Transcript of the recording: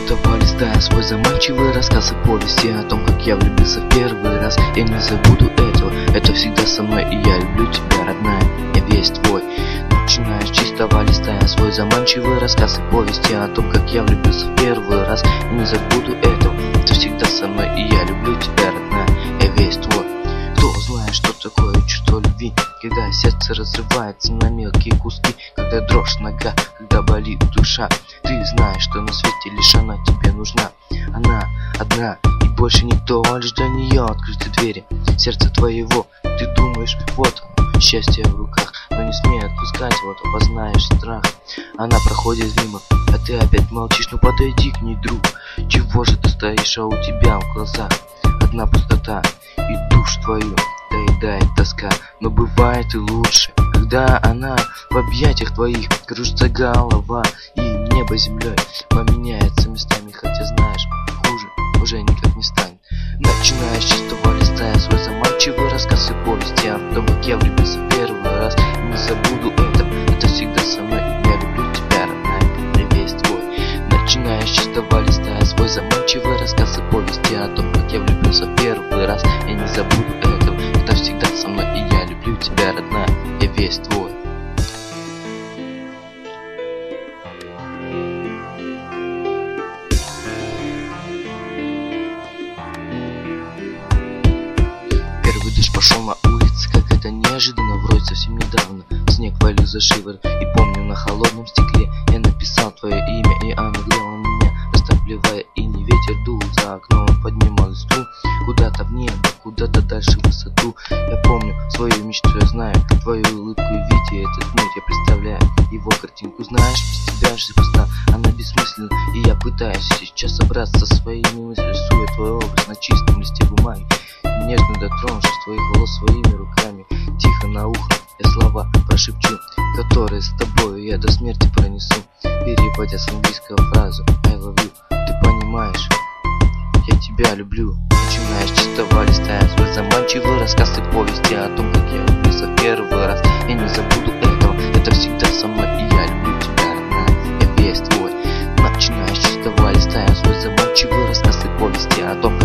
чистого листа свой заманчивый рассказ и повести о том, как я влюбился в первый раз. Я не забуду этого, это всегда со мной, и я люблю тебя, родная, я весь твой. Начиная с чистого листа свой заманчивый рассказ и повести о том, как я влюбился в первый раз. Я не забуду этого, это всегда со мной, и я люблю тебя, родная, я весь твой. Кто узнает, что такое чувство любви, когда сердце разрывается на мелкие куски, когда дрожь нога, когда болит душа. Ты знаешь, что на свете лишь она тебе нужна. Она одна и больше никто, лишь для нее открыты двери сердца твоего. Ты думаешь, вот оно, счастье в руках, но не смей отпускать, вот опознаешь страх. Она проходит мимо, а ты опять молчишь, ну подойди к ней, друг. Чего же ты стоишь, а у тебя в глазах одна пустота, и душ твою доедает тоска. Но бывает и лучше, когда она в объятиях твоих, кружится голова, и небо землей поменяется местами, хотя знаешь, хуже уже никак не станет. Начиная с чистого листа свой заманчивый рассказ и повести о том, как я влюбился в первый раз. Не забуду это всегда со мной, я люблю тебя, родная, я весь твой. Начиная с чистого листа свой заманчивый рассказ и повести о том, как я влюбился в первый раз. Я не забуду этого, это всегда со мной, и я люблю тебя, родная, я весь твой. Первый дождь пошел на улице, как это неожиданно, вроде совсем недавно. Снег валил за шиворот, и помню, на холодном стекле я написал твое имя, и оно грело меня, растапливая иней. Ветер дул за окном, поднимал листву куда-то в небо, куда-то дальше в высоту. Я помню свою мечту, я знаю твою улыбку, и видя этот мир, я представляю его картинку. Знаешь, без тебя жизнь пуста, она бессмысленна, и я пытаюсь сейчас собраться со своими мыслями, рисуя твой образ на чистом листе бумаги. Нежно дотронувшись твоих волос своими руками, тихо на ухо я слова прошепчу, которые с тобою я до смерти пронесу, переводя с английского фразу I love you. Ты понимаешь, я тебя люблю. Начиная с чистого листа свой заманчивый рассказ и повести о том, как я влюбился в первый раз. Я не забуду этого, это всегда со мной, и я люблю тебя, родная, я весь твой. Начиная с чистого листа свой заманчивый рассказ и повести о том,